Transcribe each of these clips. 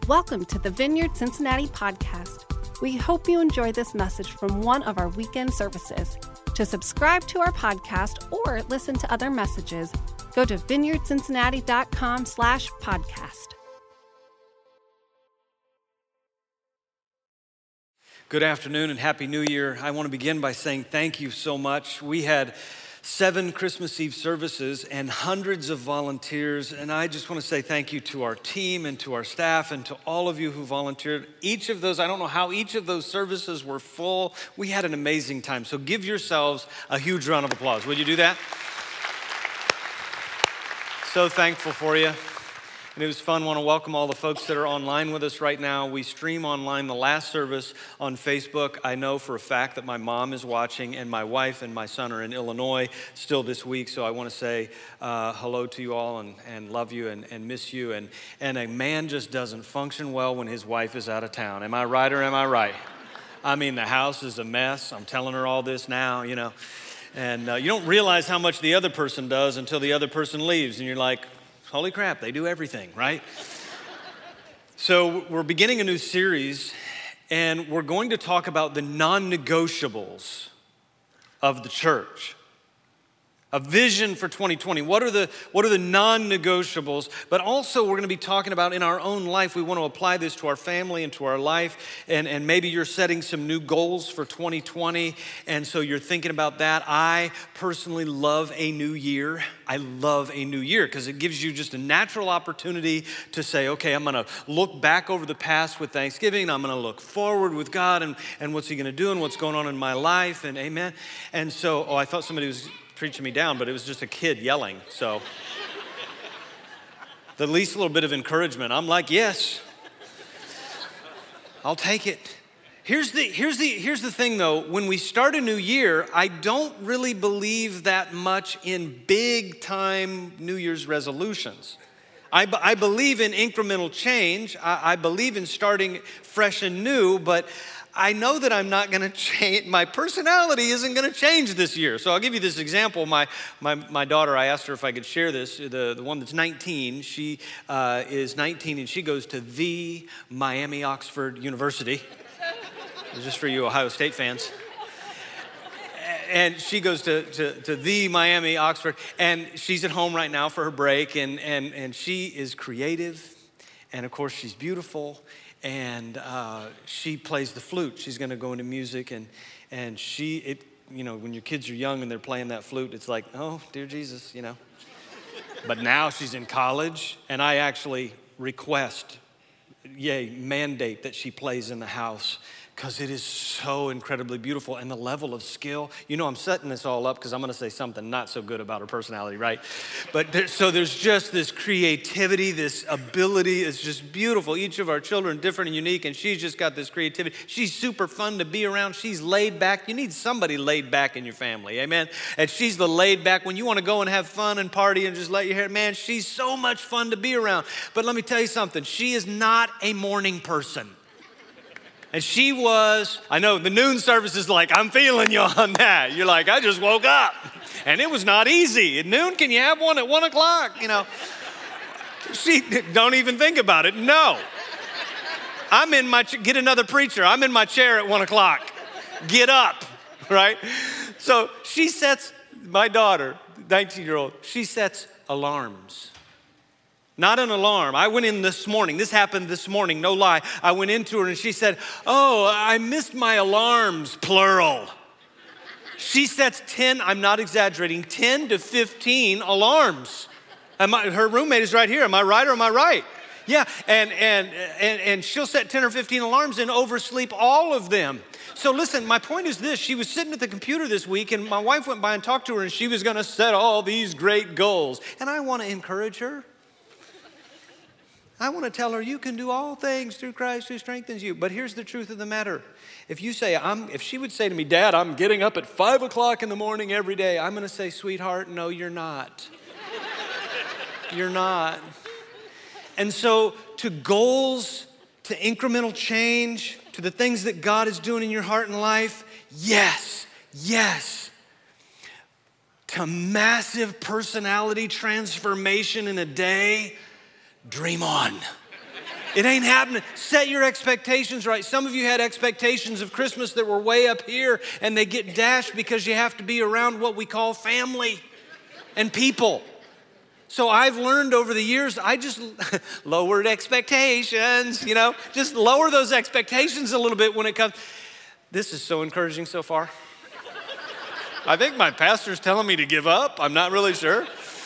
Welcome to the Vineyard Cincinnati podcast. We hope you enjoy this message from one of our weekend services. To subscribe to our podcast or listen to other messages, go to vineyardcincinnati.com/podcast. Good afternoon and Happy New Year. I want to begin by saying thank you so much. We had 7 Christmas Eve services and hundreds of volunteers, and I just want to say thank you to our team and to our staff and to all of you who volunteered. Each of those, I don't know how each of those services were full. We had an amazing time, so give yourselves a huge round of applause. Would you do that? So thankful for you. And it was fun. I want to welcome all the folks that are online with us right now. We stream online the last service on Facebook. I know for a fact that my mom is watching, and my wife and my son are in Illinois still this week. So I want to say hello to you all and love you and miss you. And a man just doesn't function well when his wife is out of town. Am I right or am I right? I mean, the house is a mess. I'm telling her all this now, you know. And you don't realize how much the other person does until the other person leaves. And you're like, holy crap, they do everything, right? So we're beginning a new series, and we're going to talk about the non-negotiables of the church. A vision for 2020. What are the non-negotiables? But also we're going to be talking about in our own life, we want to apply this to our family and to our life. And maybe you're setting some new goals for 2020. And so you're thinking about that. I personally love a new year. I love a new year because it gives you just a natural opportunity to say, okay, I'm going to look back over the past with Thanksgiving. I'm going to look forward with God and what's he going to do and what's going on in my life. And amen. And so, I thought somebody was preaching me down, but it was just a kid yelling. So the least little bit of encouragement, I'm like, yes, I'll take it. Here's the thing though, when we start a new year, I don't really believe that much in big time New Year's resolutions. I believe in incremental change. I believe in starting fresh and new, but I know that I'm not going to change. My personality isn't going to change this year. So I'll give you this example. My daughter, I asked her if I could share this. The one that's 19, she is 19 and she goes to the Miami Oxford University. It's just for you Ohio State fans. And she goes to the Miami Oxford, and she's at home right now for her break, and she is creative, and of course she's beautiful. And she plays the flute. She's going to go into music, and when your kids are young and they're playing that flute, it's like, oh, dear Jesus, you know. But now she's in college, and I actually mandate that she plays in the house because it is so incredibly beautiful, and the level of skill. You know, I'm setting this all up because I'm going to say something not so good about her personality, right? But there's just this creativity, this ability. It's just beautiful. Each of our children different and unique, and she's just got this creativity. She's super fun to be around. She's laid back. You need somebody laid back in your family, amen? And she's the laid back when you want to go and have fun and party and just let your hair. Man, she's so much fun to be around. But let me tell you something. She is not a morning person. And she was, I know the noon service is like, I'm feeling you on that. You're like, I just woke up. And it was not easy. At noon, can you have one at 1 o'clock? You know, she, don't even think about it. No. Get another preacher. I'm in my chair at 1 o'clock. Get up, right? So she sets, my daughter, 19-year-old, she sets alarms. Not an alarm. I went in this morning. This happened this morning, no lie. I went into her and she said, oh, I missed my alarms, plural. She sets 10, I'm not exaggerating, 10 to 15 alarms. Her roommate is right here. Am I right or am I right? Yeah, and she'll set 10 or 15 alarms and oversleep all of them. So listen, my point is this. She was sitting at the computer this week, and my wife went by and talked to her, and she was going to set all these great goals. And I want to encourage her. I want to tell her you can do all things through Christ who strengthens you. But here's the truth of the matter. If she would say to me, Dad, I'm getting up at 5 o'clock in the morning every day, I'm going to say, sweetheart, no, you're not. You're not. And so to goals, to incremental change, to the things that God is doing in your heart and life, yes. To massive personality transformation in a day, dream on. It ain't happening. Set your expectations right. Some of you had expectations of Christmas that were way up here, and they get dashed because you have to be around what we call family and people. So I've learned over the years, I just lowered expectations, just lower those expectations a little bit when it comes. This is so encouraging so far. I think my pastor's telling me to give up. I'm not really sure.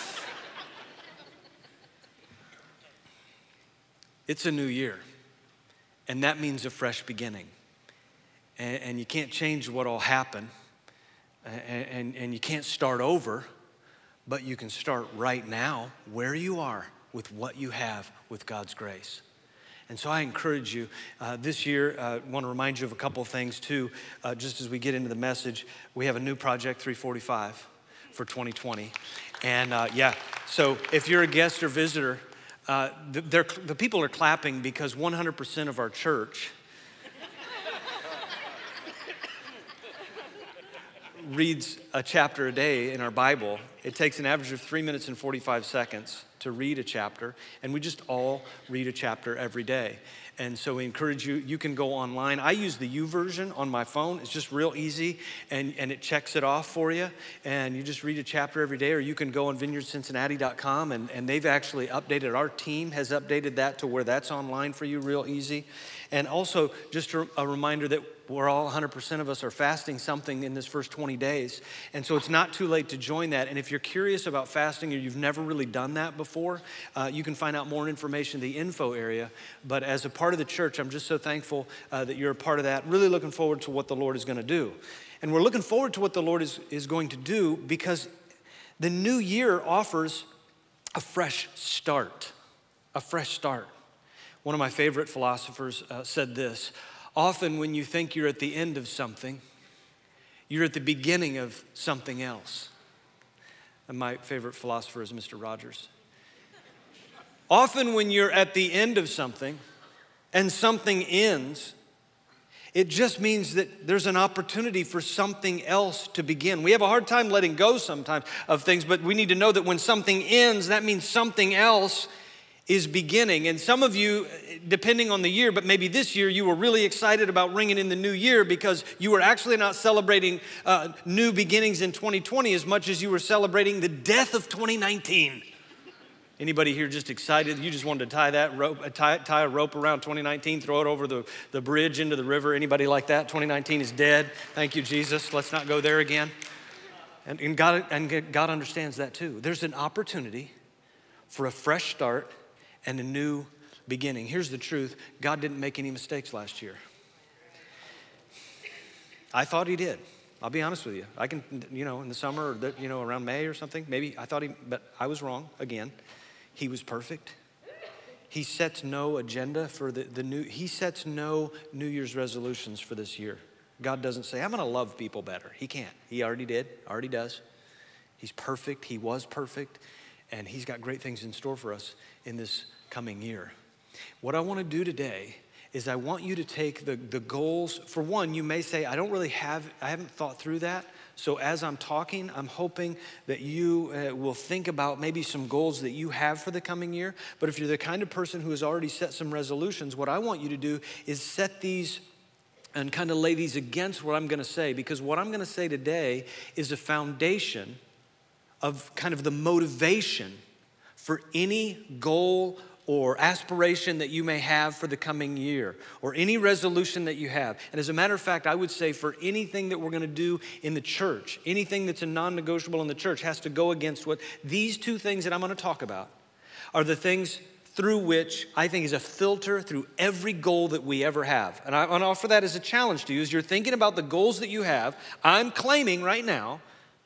It's a new year, and that means a fresh beginning. And you can't change what'll happen, and you can't start over, but you can start right now where you are with what you have with God's grace. And so I encourage you this year, I want to remind you of a couple of things too, just as we get into the message. We have a new Project 345 for 2020. And so if you're a guest or visitor, the people are clapping because 100% of our church reads a chapter a day in our Bible. It takes an average of 3 minutes and 45 seconds to read a chapter, and we just all read a chapter every day. And so we encourage you, you can go online. I use the YouVersion on my phone. It's just real easy, and it checks it off for you. And you just read a chapter every day, or you can go on vineyardcincinnati.com, and they've actually updated. Our team has updated that to where that's online for you real easy. And also, just a reminder that we're all 100% of us are fasting something in this first 20 days. And so it's not too late to join that. And if you're curious about fasting or you've never really done that before, you can find out more information in the info area. But as a part of the church, I'm just so thankful that you're a part of that. Really looking forward to what the Lord is going to do. And we're looking forward to what the Lord is going to do because the new year offers a fresh start. A fresh start. One of my favorite philosophers said this: often when you think you're at the end of something, you're at the beginning of something else. And my favorite philosopher is Mr. Rogers. Often when you're at the end of something and something ends, it just means that there's an opportunity for something else to begin. We have a hard time letting go sometimes of things, but we need to know that when something ends, that means something else is beginning. And some of you, depending on the year, but maybe this year, you were really excited about ringing in the new year because you were actually not celebrating new beginnings in 2020 as much as you were celebrating the death of 2019. Anybody here just excited? You just wanted to tie a rope around 2019, throw it over the bridge into the river. Anybody like that? 2019 is dead. Thank you, Jesus. Let's not go there again. And God understands that too. There's an opportunity for a fresh start and a new beginning. Here's the truth. God didn't make any mistakes last year. I thought he did. I'll be honest with you. I can, in the summer or, around May or something, maybe I thought but I was wrong again. He was perfect. He sets no agenda for he sets no New Year's resolutions for this year. God doesn't say, I'm going to love people better. He can't. He already did, already does. He's perfect. He was perfect. And he's got great things in store for us in this coming year. What I want to do today is I want you to take the goals. For one, you may say, I haven't thought through that. So as I'm talking, I'm hoping that you will think about maybe some goals that you have for the coming year. But if you're the kind of person who has already set some resolutions, what I want you to do is set these and kind of lay these against what I'm going to say. Because what I'm going to say today is a foundation of kind of the motivation for any goal or aspiration that you may have for the coming year, or any resolution that you have. And as a matter of fact, I would say for anything that we're going to do in the church, anything that's a non-negotiable in the church has to go against what these two things that I'm going to talk about are the things through which I think is a filter through every goal that we ever have. And I want to offer that as a challenge to you. As you're thinking about the goals that you have, I'm claiming right now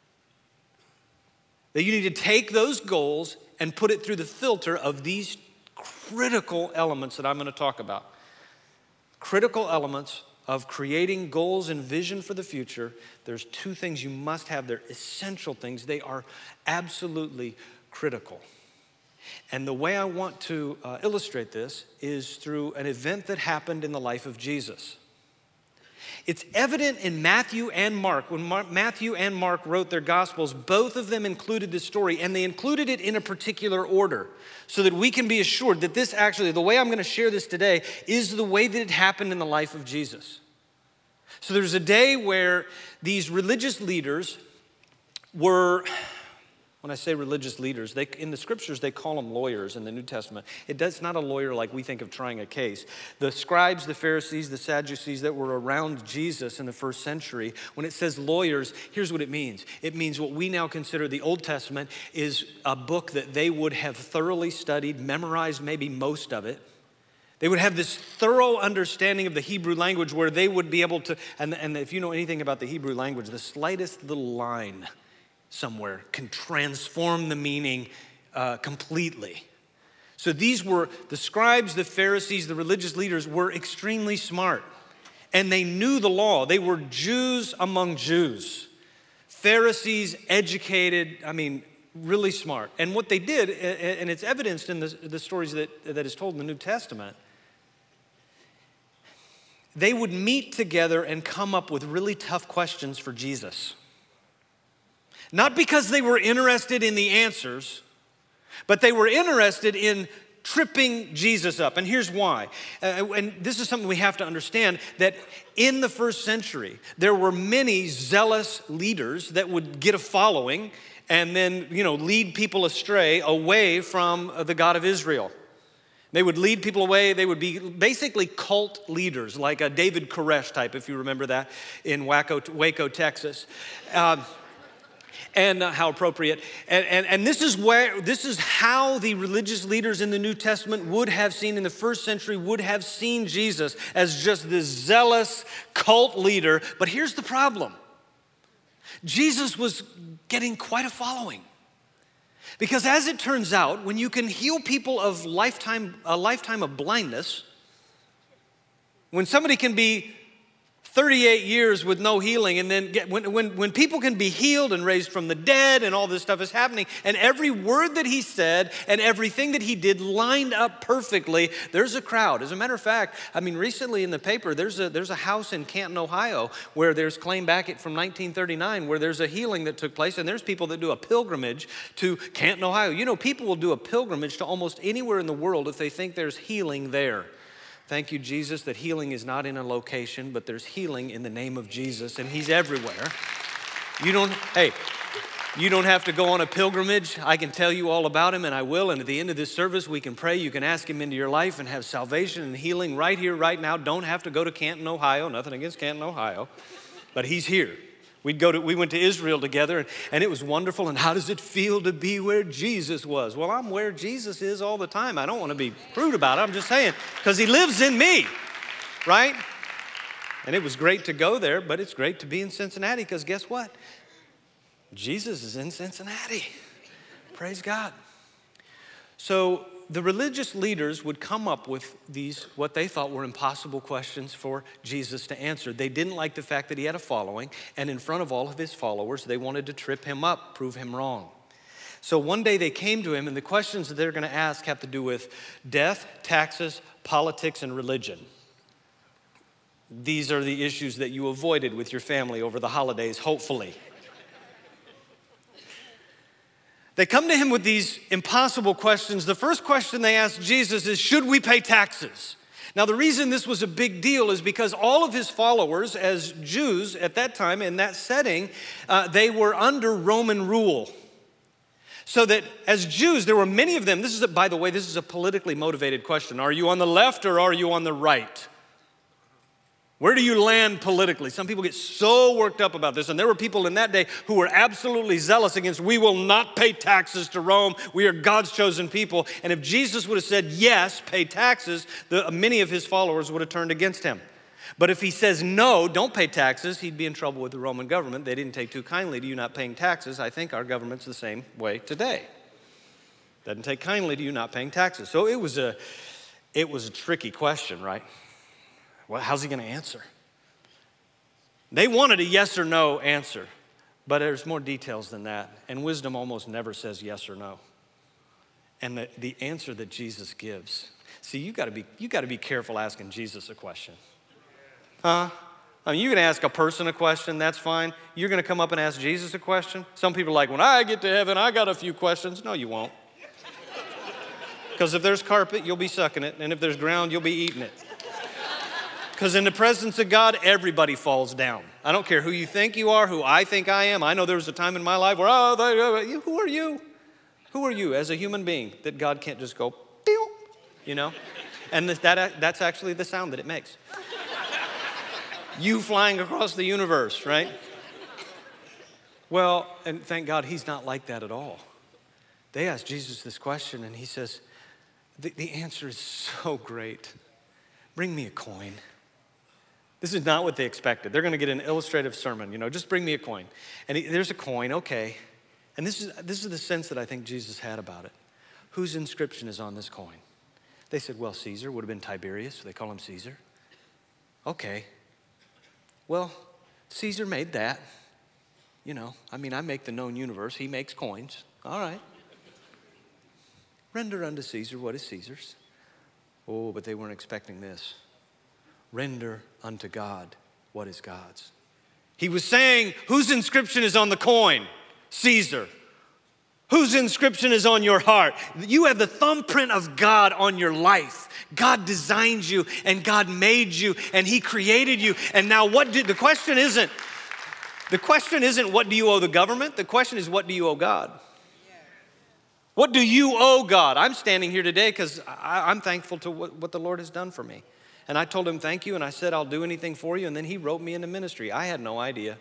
that you need to take those goals and put it through the filter of these critical elements that I'm going to talk about. Critical elements of creating goals and vision for the future. There's two things you must have. They're essential things. They are absolutely critical. And the way I want to illustrate this is through an event that happened in the life of Jesus. It's evident in Matthew and Mark. When Matthew and Mark wrote their Gospels, both of them included this story, and they included it in a particular order so that we can be assured that this actually, the way I'm going to share this today, is the way that it happened in the life of Jesus. So there's a day where these religious leaders were, when I say religious leaders, in the scriptures they call them lawyers in the New Testament. It's not a lawyer like we think of trying a case. The scribes, the Pharisees, the Sadducees that were around Jesus in the first century, when it says lawyers, here's what it means. It means what we now consider the Old Testament is a book that they would have thoroughly studied, memorized maybe most of it. They would have this thorough understanding of the Hebrew language where they would be able to, and if you know anything about the Hebrew language, the slightest little line somewhere can transform the meaning completely. So these were the scribes, the Pharisees, the religious leaders were extremely smart, and they knew the law. They were Jews among Jews. Pharisees, educated, really smart. And what they did, and it's evidenced in the stories that is told in the New Testament, they would meet together and come up with really tough questions for Jesus. Not because they were interested in the answers, but they were interested in tripping Jesus up. And here's why. And this is something we have to understand, that in the first century, there were many zealous leaders that would get a following and then, lead people astray away from the God of Israel. They would lead people away. They would be basically cult leaders, like a David Koresh type, if you remember that, in Waco, Texas. And how appropriate. And this is how the religious leaders in the New Testament would have seen, in the first century, would have seen Jesus as just this zealous cult leader. But here's the problem. Jesus was getting quite a following. Because as it turns out, when you can heal people of a lifetime of blindness, when somebody can be 38 years with no healing, and then when people can be healed and raised from the dead and all this stuff is happening, and every word that he said and everything that he did lined up perfectly, there's a crowd. As a matter of fact, recently in the paper, there's a house in Canton, Ohio, where there's claim back from 1939 where there's a healing that took place, and there's people that do a pilgrimage to Canton, Ohio. People will do a pilgrimage to almost anywhere in the world if they think there's healing there. Thank you, Jesus, that healing is not in a location, but there's healing in the name of Jesus, and he's everywhere. You don't have to go on a pilgrimage. I can tell you all about him, and I will, and at the end of this service, we can pray. You can ask him into your life and have salvation and healing right here, right now. Don't have to go to Canton, Ohio. Nothing against Canton, Ohio, but he's here. We went to Israel together, and it was wonderful. And how does it feel to be where Jesus was? Well, I'm where Jesus is all the time. I don't want to be rude about it. I'm just saying, because he lives in me, right? And it was great to go there, but it's great to be in Cincinnati, because guess what? Jesus is in Cincinnati. Praise God. So the religious leaders would come up with these, what they thought were impossible questions for Jesus to answer. They didn't like the fact that he had a following, and in front of all of his followers, they wanted to trip him up, prove him wrong. So one day they came to him, and the questions that they're going to ask have to do with death, taxes, politics, and religion. These are the issues that you avoided with your family over the holidays, hopefully. They come to him with these impossible questions. The first question they ask Jesus is, should we pay taxes? Now, the reason this was a big deal is because all of his followers, as Jews at that time, in that setting, they were under Roman rule. So that as Jews, there were many of them. By the way, this is a politically motivated question. Are you on the left or are you on the right? Where do you land politically? Some people get so worked up about this, and there were people in that day who were absolutely zealous against, we will not pay taxes to Rome. We are God's chosen people. And if Jesus would have said, yes, pay taxes, many of his followers would have turned against him. But if he says, no, don't pay taxes, he'd be in trouble with the Roman government. They didn't take too kindly to you not paying taxes. I think our government's the same way today. Doesn't take kindly to you not paying taxes. So it was a tricky question, right? Well, how's he going to answer? They wanted a yes or no answer, but there's more details than that. And wisdom almost never says yes or no. And the answer that Jesus gives. See, you got to be careful asking Jesus a question. I mean, you can ask a person a question, that's fine. You're going to come up and ask Jesus a question? Some people are like, when I get to heaven, I got a few questions. No, you won't. Because if there's carpet, you'll be sucking it. And if there's ground, you'll be eating it. Because in the presence of God, everybody falls down. I don't care who you think you are, who I think I am. I know there was a time in my life where, who are you? Who are you as a human being that God can't just go, pew, you know? And that's actually the sound that it makes. You flying across the universe, right? Well, and thank God he's not like that at all. They asked Jesus this question, and he says, the answer is so great. Bring me a coin. This is not what they expected. They're going to get an illustrative sermon, you know, just bring me a coin. And there's a coin, okay. And this is the sense that I think Jesus had about it. Whose inscription is on this coin? They said, well, Caesar would have been Tiberius, so they call him Caesar. Okay. Well, Caesar made that. You know, I mean, I make the known universe. He makes coins. All right. Render unto Caesar what is Caesar's. Oh, but they weren't expecting this. Render unto God what is God's. He was saying, whose inscription is on the coin? Caesar. Whose inscription is on your heart? You have the thumbprint of God on your life. God designed you and God made you and he created you. And now the question isn't what do you owe the government? The question is, what do you owe God? What do you owe God? I'm standing here today because I'm thankful to what the Lord has done for me. And I told him thank you and I said I'll do anything for you, and then he wrote me into ministry. I had no idea.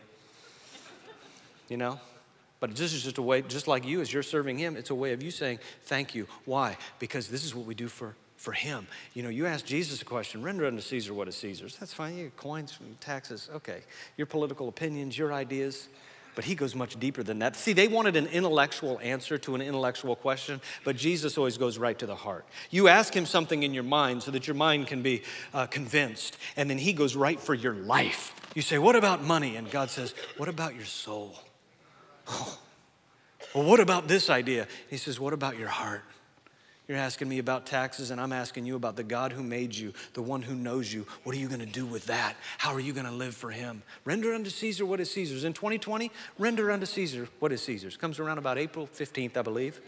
You know? But this is just a way, just like you, as you're serving him, it's a way of you saying thank you. Why? Because this is what we do for him. You know, you ask Jesus a question, render unto Caesar what is Caesar's. That's fine, you coins, taxes, okay. Your political opinions, your ideas. But he goes much deeper than that. See, they wanted an intellectual answer to an intellectual question, but Jesus always goes right to the heart. You ask him something in your mind so that your mind can be convinced, and then he goes right for your life. You say, what about money? And God says, what about your soul? Oh, well, what about this idea? He says, what about your heart? You're asking me about taxes, and I'm asking you about the God who made you, the one who knows you. What are you going to do with that? How are you going to live for him? Render unto Caesar what is Caesar's. In 2020, render unto Caesar what is Caesar's. Comes around about April 15th, I believe.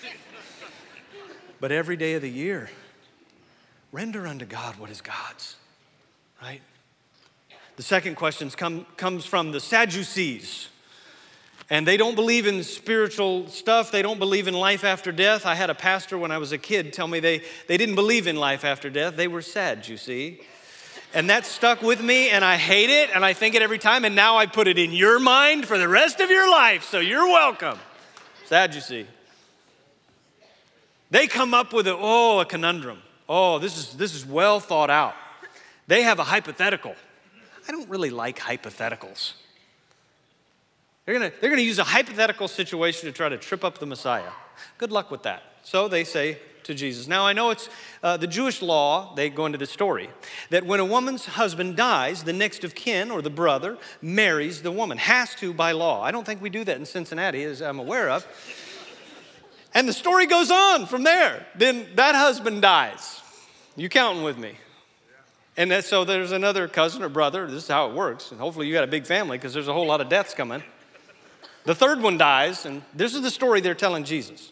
But every day of the year, render unto God what is God's, right? The second question comes from the Sadducees. And they don't believe in spiritual stuff. They don't believe in life after death. I had a pastor when I was a kid tell me they didn't believe in life after death. They were sad, you see. And that stuck with me, and I hate it, and I think it every time. And now I put it in your mind for the rest of your life, so you're welcome. Sadducee. They come up with a conundrum. Oh, this is well thought out. They have a hypothetical. I don't really like hypotheticals. They're gonna use a hypothetical situation to try to trip up the Messiah. Good luck with that. So they say to Jesus. Now I know it's the Jewish law, they go into the story, that when a woman's husband dies, the next of kin or the brother marries the woman. Has to by law. I don't think we do that in Cincinnati, as I'm aware of. And the story goes on from there. Then that husband dies. You counting with me? And so there's another cousin or brother. This is how it works. And hopefully you got a big family because there's a whole lot of deaths coming. The third one dies, and this is the story they're telling Jesus.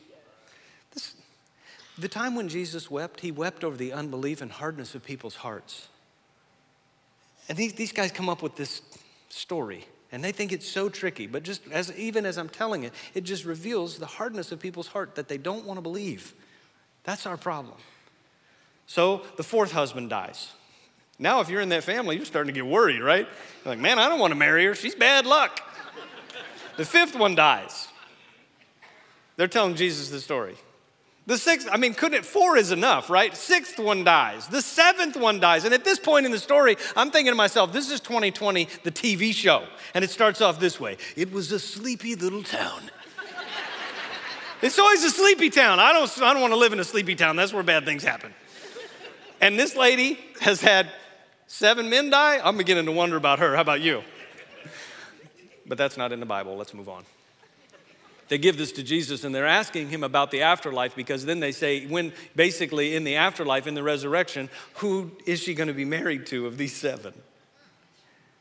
The time when Jesus wept, he wept over the unbelief and hardness of people's hearts. And these guys come up with this story, and they think it's so tricky, but even as I'm telling it, it just reveals the hardness of people's heart that they don't want to believe. That's our problem. So the fourth husband dies. Now if you're in that family, you're starting to get worried, right? You're like, man, I don't want to marry her. She's bad luck. The fifth one dies. They're telling Jesus the story. The sixth, four is enough, right? Sixth one dies. The seventh one dies. And at this point in the story, I'm thinking to myself, this is 2020, the TV show. And it starts off this way. It was a sleepy little town. It's always a sleepy town. I don't want to live in a sleepy town. That's where bad things happen. And this lady has had 7 men die. I'm beginning to wonder about her. How about you? But that's not in the Bible. Let's move on. They give this to Jesus, and they're asking him about the afterlife, because then they say, when basically in the afterlife, in the resurrection, who is she going to be married to of these 7?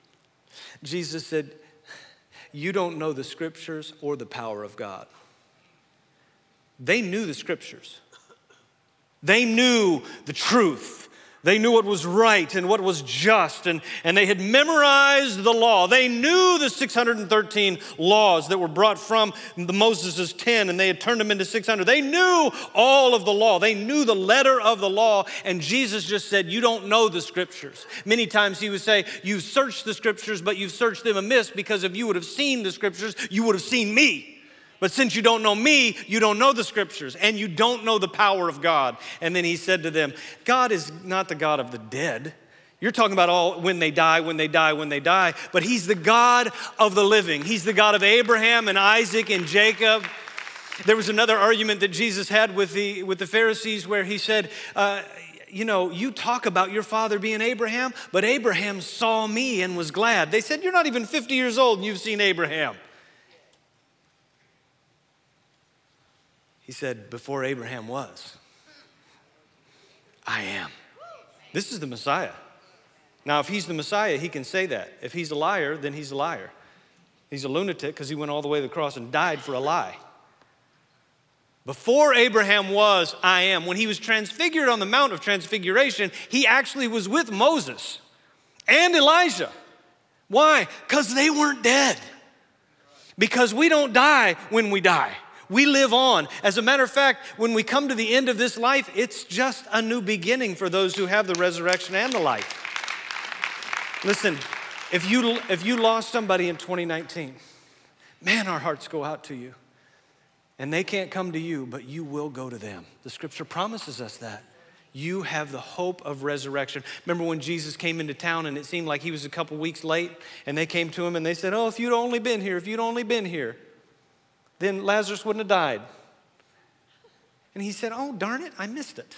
Jesus said, you don't know the scriptures or the power of God. They knew the scriptures. They knew the truth. They knew what was right and what was just, and they had memorized the law. They knew the 613 laws that were brought from Moses' 10, and they had turned them into 600. They knew all of the law. They knew the letter of the law, and Jesus just said, you don't know the scriptures. Many times he would say, you've searched the scriptures, but you've searched them amiss, because if you would have seen the scriptures, you would have seen me. But since you don't know me, you don't know the scriptures, and you don't know the power of God. And then he said to them, God is not the God of the dead. You're talking about all when they die, when they die, when they die. But he's the God of the living. He's the God of Abraham and Isaac and Jacob. There was another argument that Jesus had with the Pharisees where he said, you talk about your father being Abraham, but Abraham saw me and was glad. They said, you're not even 50 years old and you've seen Abraham. He said, before Abraham was, I am. This is the Messiah. Now, if he's the Messiah, he can say that. If he's a liar, then he's a liar. He's a lunatic because he went all the way to the cross and died for a lie. Before Abraham was, I am. When he was transfigured on the Mount of Transfiguration, he actually was with Moses and Elijah. Why? Because they weren't dead. Because we don't die when we die. We live on. As a matter of fact, when we come to the end of this life, it's just a new beginning for those who have the resurrection and the life. Listen, if you lost somebody in 2019, man, our hearts go out to you. And they can't come to you, but you will go to them. The scripture promises us that. You have the hope of resurrection. Remember when Jesus came into town and it seemed like he was a couple weeks late, and they came to him and they said, oh, if you'd only been here, then Lazarus wouldn't have died. And he said, oh, darn it, I missed it.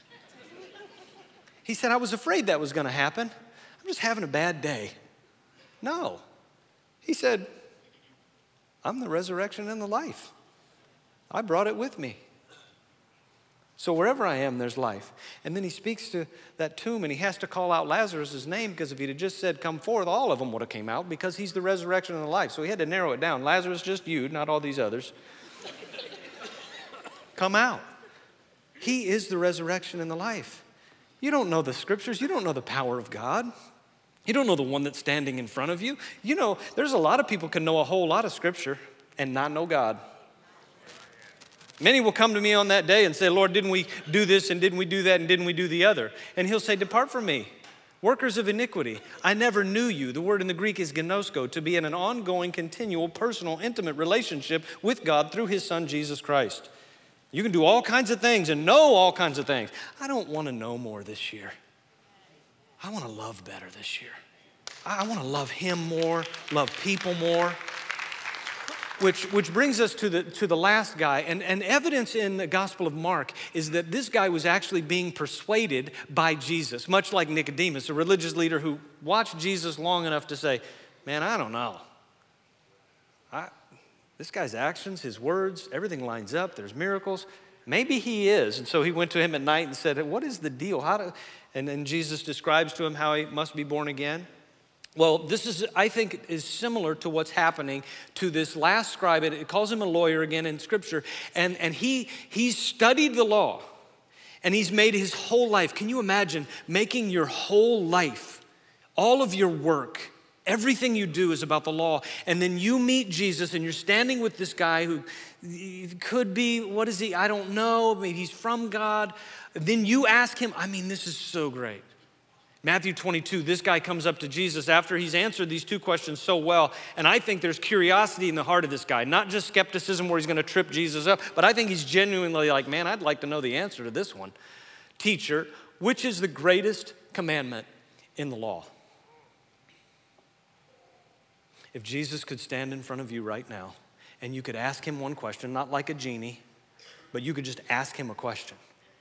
He said, I was afraid that was going to happen. I'm just having a bad day. No. He said, I'm the resurrection and the life. I brought it with me. So wherever I am, there's life. And then he speaks to that tomb, and he has to call out Lazarus' name, because if he'd have just said, come forth, all of them would have came out, because he's the resurrection and the life. So he had to narrow it down. Lazarus, just you, not all these others. Come out. He is the resurrection and the life. You don't know the scriptures. You don't know the power of God. You don't know the one that's standing in front of you. You know, there's a lot of people can know a whole lot of scripture and not know God. Many will come to me on that day and say, Lord, didn't we do this, and didn't we do that, and didn't we do the other? And he'll say, depart from me, workers of iniquity. I never knew you. The word in the Greek is gnosko, to be in an ongoing, continual, personal, intimate relationship with God through his son, Jesus Christ. You can do all kinds of things and know all kinds of things. I don't want to know more this year. I want to love better this year. I want to love him more, love people more. Which brings us to the last guy, and evidence in the Gospel of Mark is that this guy was actually being persuaded by Jesus, much like Nicodemus, a religious leader who watched Jesus long enough to say, man, I don't know. This guy's actions, his words, everything lines up, there's miracles. Maybe he is. And so he went to him at night and said, what is the deal? And then Jesus describes to him how he must be born again. Well, this is, I think, is similar to what's happening to this last scribe. It calls him a lawyer again in Scripture. And he's studied the law, and he's made his whole life. Can you imagine making your whole life, all of your work, everything you do is about the law, and then you meet Jesus, and you're standing with this guy who could be, what is he? I don't know. Maybe he's from God. Then you ask him, this is so great. Matthew 22, this guy comes up to Jesus after he's answered these two questions so well, and I think there's curiosity in the heart of this guy, not just skepticism where he's going to trip Jesus up, but I think he's genuinely like, man, I'd like to know the answer to this one. Teacher, which is the greatest commandment in the law? If Jesus could stand in front of you right now, and you could ask him one question, not like a genie, but you could just ask him a question.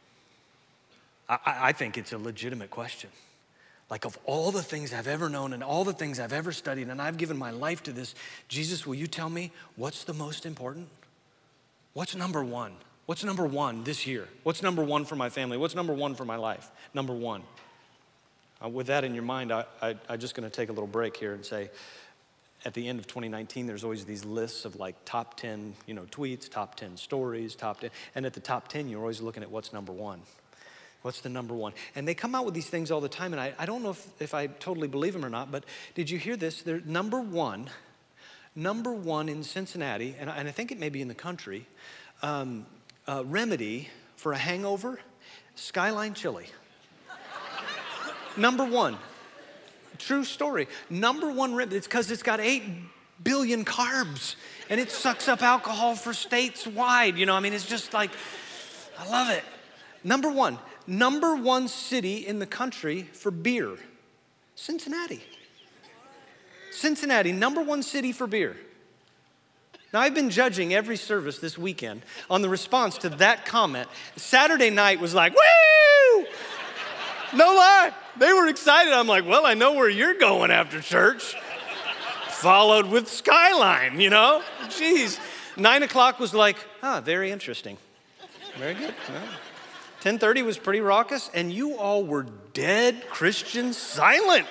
I think it's a legitimate question. Like, of all the things I've ever known and all the things I've ever studied, and I've given my life to this, Jesus, will you tell me what's the most important? What's number one? What's number one this year? What's number one for my family? What's number one for my life? Number one. With that in your mind, I'm just going to take a little break here and say, at the end of 2019, there's always these lists of like top 10, tweets, top 10 stories, top 10. And at the top 10, you're always looking at what's number one. What's the number one? And they come out with these things all the time, and I don't know if I totally believe them or not, but did you hear this? They're number one in Cincinnati, and I think it may be in the country, remedy for a hangover, Skyline chili. Number one. True story. Number one remedy. It's because it's got 8 billion carbs, and it sucks up alcohol for states wide. It's just like, I love it. Number one city in the country for beer, Cincinnati. Cincinnati, number one city for beer. Now, I've been judging every service this weekend on the response to that comment. Saturday night was like, woo! No lie. They were excited. I'm like, well, I know where you're going after church. Followed with Skyline, Jeez. 9 o'clock was like, very interesting. Very good. 10:30 was pretty raucous, and you all were dead Christian silent.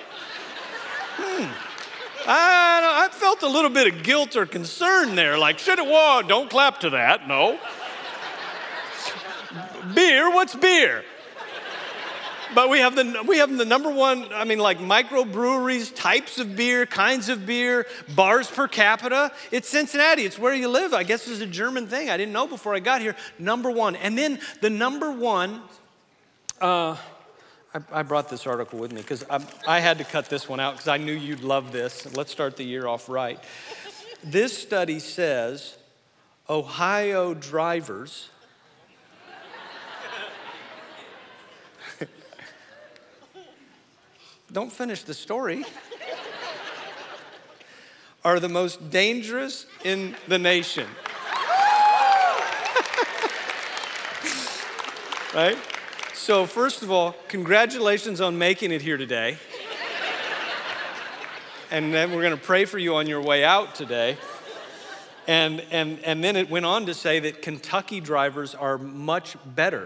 I felt a little bit of guilt or concern there, like, don't clap to that, no. Beer, what's beer? But we have the number one, microbreweries, types of beer, kinds of beer, bars per capita. It's Cincinnati. It's where you live. I guess it's a German thing. I didn't know before I got here. Number one. And then the number one, I brought this article with me because I had to cut this one out because I knew you'd love this. Let's start the year off right. This study says Ohio drivers don't finish the story, are the most dangerous in the nation. Right? So first of all, congratulations on making it here today. And then we're going to pray for you on your way out today. And then it went on to say that Kentucky drivers are much better.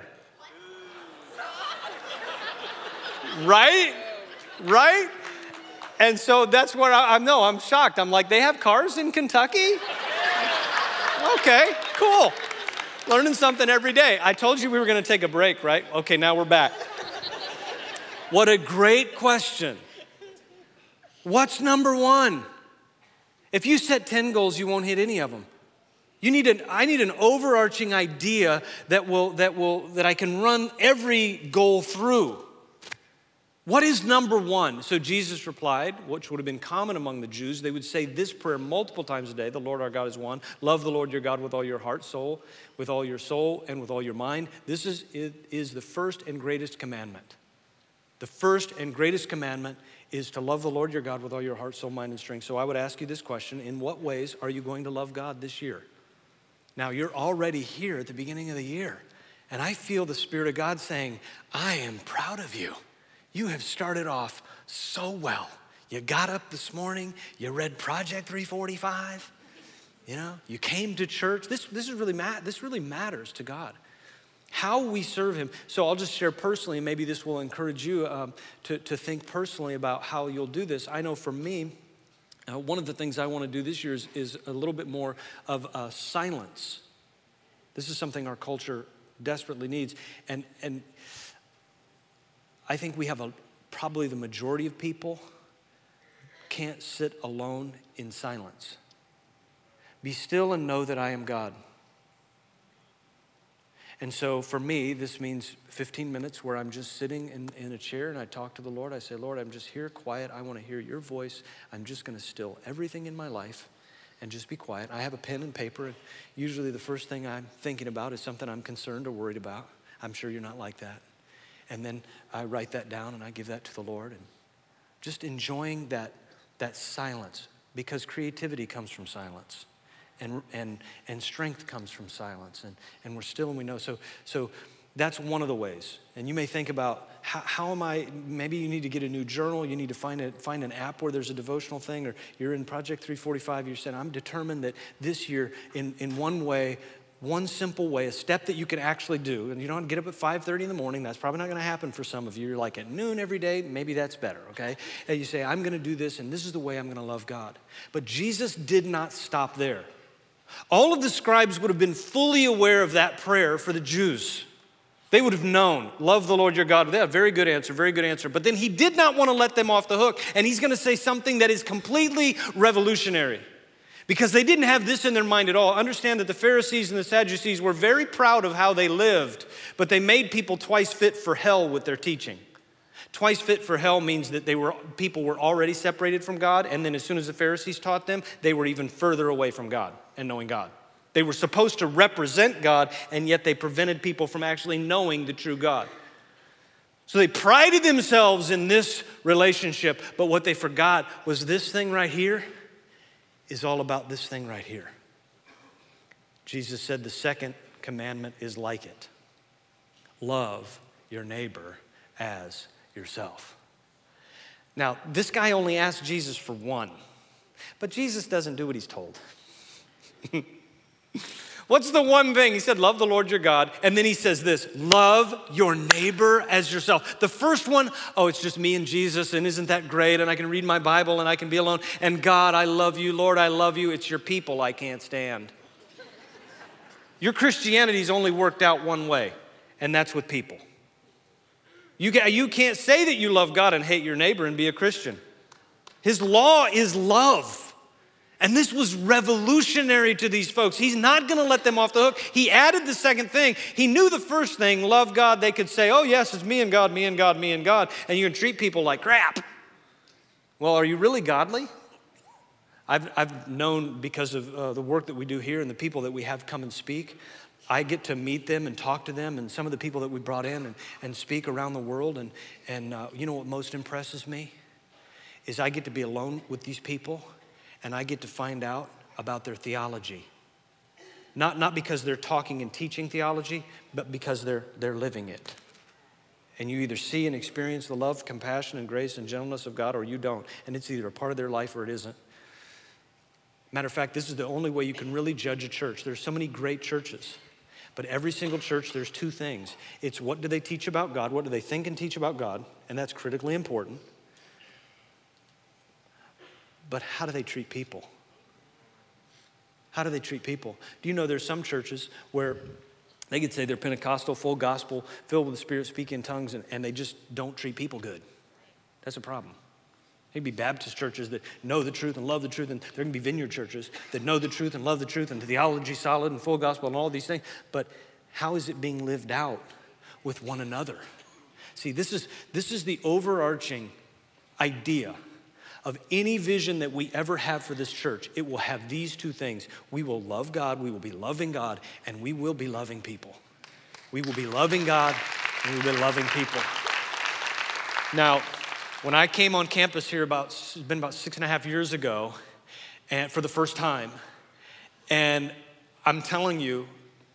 Right? Right? And so that's where I'm shocked. I'm like, they have cars in Kentucky? Okay, cool. Learning something every day. I told you we were going to take a break, right? Okay, now we're back. What a great question. What's number one? If you set 10 goals, you won't hit any of them. I need an overarching idea that I can run every goal through. What is number one? So Jesus replied, which would have been common among the Jews. They would say this prayer multiple times a day. The Lord our God is one. Love the Lord your God with all your heart, soul, with all your soul, and with all your mind. This is the first and greatest commandment. The first and greatest commandment is to love the Lord your God with all your heart, soul, mind, and strength. So I would ask you this question. In what ways are you going to love God this year? Now, you're already here at the beginning of the year. And I feel the Spirit of God saying, I am proud of you. You have started off so well. You got up this morning, you read Project 345, you came to church. This really matters to God. How we serve him. So I'll just share personally, and maybe this will encourage you to think personally about how you'll do this. I know for me, one of the things I want to do this year is a little bit more of silence. This is something our culture desperately needs. And I think we have probably the majority of people can't sit alone in silence. Be still and know that I am God. And so for me, this means 15 minutes where I'm just sitting in a chair and I talk to the Lord. I say, Lord, I'm just here quiet. I want to hear your voice. I'm just going to still everything in my life and just be quiet. I have a pen and paper. And usually the first thing I'm thinking about is something I'm concerned or worried about. I'm sure you're not like that. And then I write that down and I give that to the Lord. And just enjoying that silence, because creativity comes from silence. And strength comes from silence, and we're still and we know. So that's one of the ways. And you may think about how am I? Maybe you need to get a new journal. You need to find an app where there's a devotional thing, or you're in Project 345. You're saying, I'm determined that this year, in one way, one simple way, a step that you can actually do, and you don't get up at 5:30 in the morning. That's probably not going to happen for some of you. You're like at noon every day. Maybe that's better, okay? And you say, I'm going to do this, and this is the way I'm going to love God. But Jesus did not stop there. All of the scribes would have been fully aware of that prayer for the Jews. They would have known, love the Lord your God. Yeah, very good answer, very good answer. But then he did not want to let them off the hook, and he's going to say something that is completely revolutionary. Because they didn't have this in their mind at all. Understand that the Pharisees and the Sadducees were very proud of how they lived, but they made people twice fit for hell with their teaching. Twice fit for hell means that people were already separated from God, and then as soon as the Pharisees taught them, they were even further away from God and knowing God. They were supposed to represent God, and yet they prevented people from actually knowing the true God. So they prided themselves in this relationship, but what they forgot was this thing right here is all about this thing right here. Jesus said the second commandment is like it. Love your neighbor as yourself. Now, this guy only asked Jesus for one, but Jesus doesn't do what he's told. What's the one thing? He said, love the Lord your God. And then he says this, love your neighbor as yourself. The first one, oh, it's just me and Jesus, and isn't that great? And I can read my Bible and I can be alone. And God, I love you. Lord, I love you. It's your people I can't stand. Your Christianity's only worked out one way, and that's with people. You can't say that you love God and hate your neighbor and be a Christian. His law is love. And this was revolutionary to these folks. He's not going to let them off the hook. He added the second thing. He knew the first thing, love God. They could say, oh, yes, it's me and God, me and God, me and God. And you can treat people like crap. Well, are you really godly? I've known because of the work that we do here and the people that we have come and speak, I get to meet them and talk to them and some of the people that we brought in and speak around the world. And you know what most impresses me is I get to be alone with these people and I get to find out about their theology. Not because they're talking and teaching theology, but because they're living it. And you either see and experience the love, compassion, and grace and gentleness of God, or you don't. And it's either a part of their life or it isn't. Matter of fact, this is the only way you can really judge a church. There's so many great churches. But every single church, there's two things. It's what do they teach about God? What do they think and teach about God? And that's critically important. But how do they treat people? How do they treat people? Do you know there's some churches where they could say they're Pentecostal, full gospel, filled with the Spirit, speak in tongues, and they just don't treat people good? That's a problem. There'd be Baptist churches that know the truth and love the truth, and there can be Vineyard churches that know the truth and love the truth, and theology solid and full gospel and all these things. But how is it being lived out with one another? See, this is the overarching idea of any vision that we ever have for this church. It will have these two things. We will love God, we will be loving God, and we will be loving people. We will be loving God, and we will be loving people. Now, when I came on campus here it's been about 6.5 years ago, and for the first time, and I'm telling you,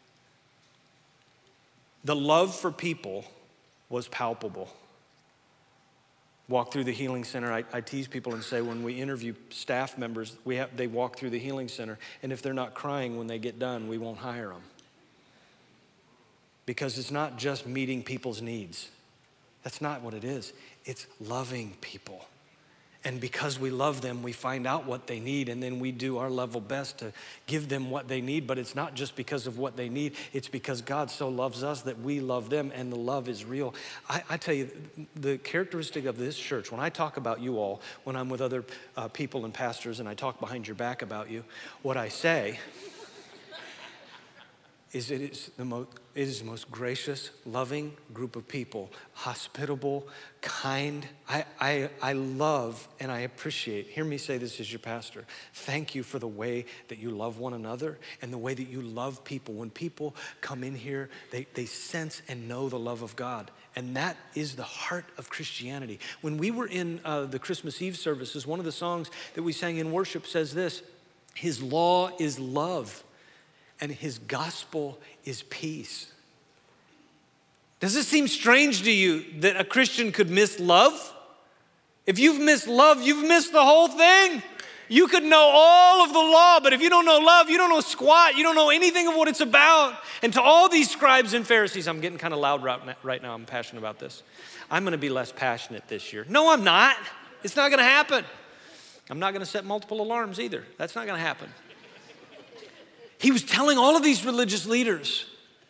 the love for people was palpable. Walk through the healing center. I tease people and say when we interview staff members, they walk through the healing center, and if they're not crying when they get done, we won't hire them. Because it's not just meeting people's needs. That's not what it is. It's loving people. And because we love them, we find out what they need, and then we do our level best to give them what they need. But it's not just because of what they need. It's because God so loves us that we love them, and the love is real. I tell you, the characteristic of this church, when I talk about you all, when I'm with other people and pastors and I talk behind your back about you, what I say is it is the most gracious, loving group of people, hospitable, kind. I love and I appreciate, hear me say this as your pastor, thank you for the way that you love one another and the way that you love people. When people come in here, they sense and know the love of God. And that is the heart of Christianity. When we were in the Christmas Eve services, one of the songs that we sang in worship says this, His law is love, and His gospel is peace. Does it seem strange to you that a Christian could miss love? If you've missed love, you've missed the whole thing. You could know all of the law, but if you don't know love, you don't know squat. You don't know anything of what it's about. And to all these scribes and Pharisees, I'm getting kind of loud right now. I'm passionate about this. I'm going to be less passionate this year. No, I'm not. It's not going to happen. I'm not going to set multiple alarms either. That's not going to happen. He was telling all of these religious leaders,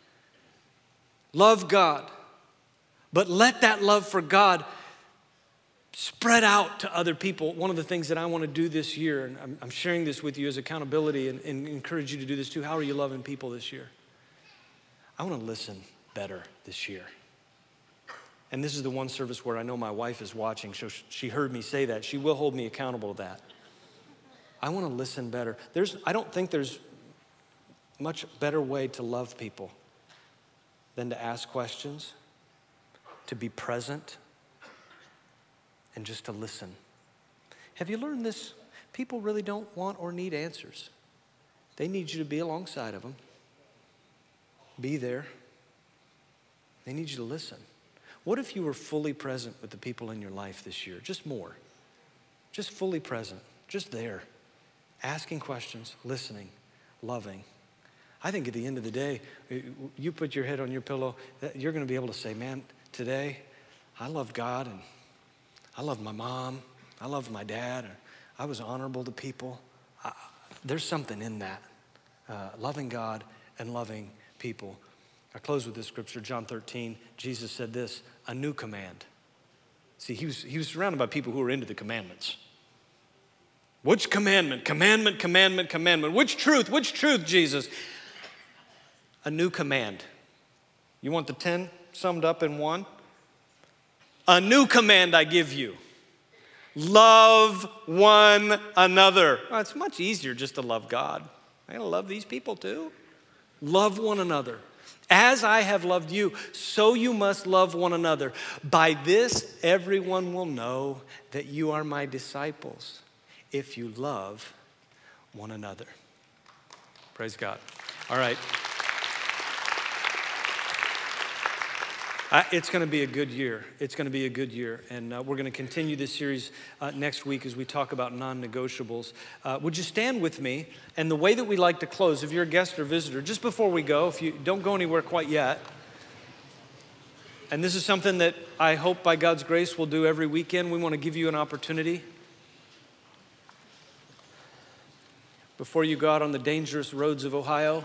love God, but let that love for God spread out to other people. One of the things that I want to do this year, and I'm sharing this with you as accountability and encourage you to do this too. How are you loving people this year? I want to listen better this year. And this is the one service where I know my wife is watching, so she heard me say that. She will hold me accountable to that. I want to listen better. I don't think there's much better way to love people than to ask questions, to be present, and just to listen. Have you learned this? People really don't want or need answers. They need you to be alongside of them. Be there. They need you to listen. What if you were fully present with the people in your life this year? Just more. Just fully present. Just there. Asking questions, listening, loving. I think at the end of the day, you put your head on your pillow, you're going to be able to say, man, today I love God and I love my mom. I love my dad. I was honorable to people. There's something in that, loving God and loving people. I close with this scripture, John 13. Jesus said this, a new command. See, he was surrounded by people who were into the commandments. Which commandment? Commandment, commandment, commandment. Which truth, Jesus? A new command. You want the 10 summed up in one? A new command I give you. Love one another. Well, it's much easier just to love God. I gotta love these people too. Love one another. As I have loved you, so you must love one another. By this, everyone will know that you are my disciples, if you love one another. Praise God. All right. It's going to be a good year. It's going to be a good year. And we're going to continue this series next week as we talk about non-negotiables. Would you stand with me? And the way that we like to close, if you're a guest or visitor, just before we go, if you don't go anywhere quite yet, and this is something that I hope by God's grace we'll do every weekend, we want to give you an opportunity. Before you go out on the dangerous roads of Ohio,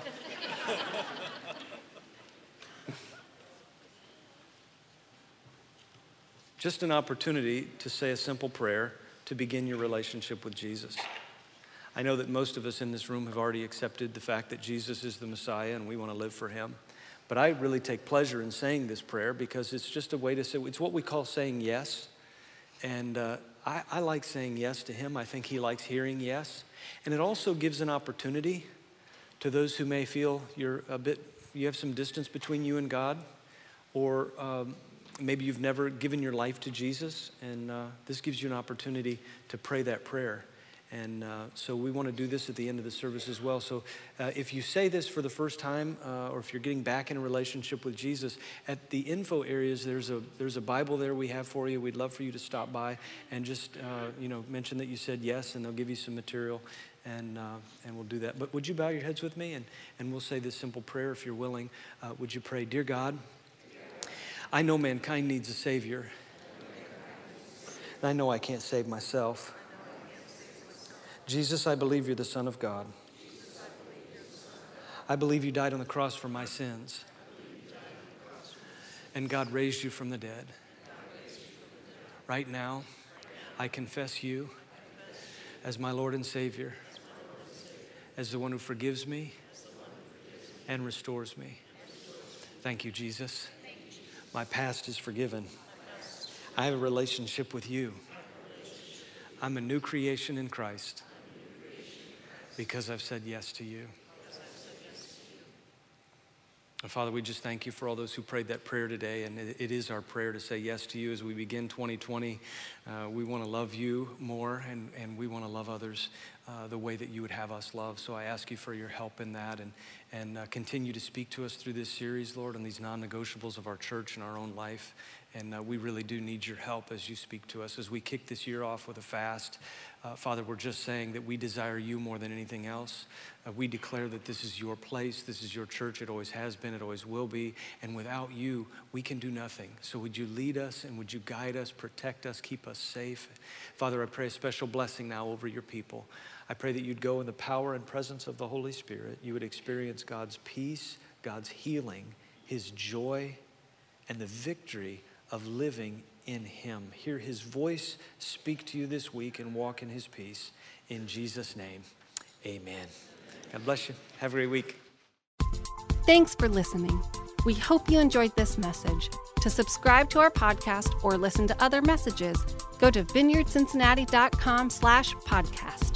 just an opportunity to say a simple prayer to begin your relationship with Jesus. I know that most of us in this room have already accepted the fact that Jesus is the Messiah and we want to live for him. But I really take pleasure in saying this prayer because it's just a way to say, it's what we call saying yes. And I like saying yes to him. I think he likes hearing yes. And it also gives an opportunity to those who may feel you have some distance between you and God, or maybe you've never given your life to Jesus, and this gives you an opportunity to pray that prayer. And so we want to do this at the end of the service as well. So if you say this for the first time, or if you're getting back in a relationship with Jesus, at the info areas, there's a Bible there we have for you. We'd love for you to stop by and just mention that you said yes, and they'll give you some material, and we'll do that. But would you bow your heads with me, and we'll say this simple prayer if you're willing. Would you pray, Dear God, I know mankind needs a Savior, and I know I can't save myself. Jesus, I believe you're the Son of God. I believe you died on the cross for my sins, and God raised you from the dead. Right now, I confess you as my Lord and Savior, as the one who forgives me and restores me. Thank you, Jesus. My past is forgiven. I have a relationship with you. I'm a new creation in Christ because I've said yes to you. And Father, we just thank you for all those who prayed that prayer today. And it is our prayer to say yes to you as we begin 2020. We want to love you more, and we want to love others the way that you would have us love. So I ask you for your help in that, and continue to speak to us through this series, Lord, on these non-negotiables of our church and our own life. And we really do need your help as you speak to us. As we kick this year off with a fast, Father, we're just saying that we desire you more than anything else. We declare that this is your place, this is your church. It always has been, it always will be. And without you, we can do nothing. So would you lead us and would you guide us, protect us, keep us safe? Father, I pray a special blessing now over your people. I pray that you'd go in the power and presence of the Holy Spirit. You would experience God's peace, God's healing, his joy, and the victory of living in him. Hear his voice speak to you this week and walk in his peace. In Jesus' name, amen. God bless you. Have a great week. Thanks for listening. We hope you enjoyed this message. To subscribe to our podcast or listen to other messages, go to vineyardcincinnati.com/podcast.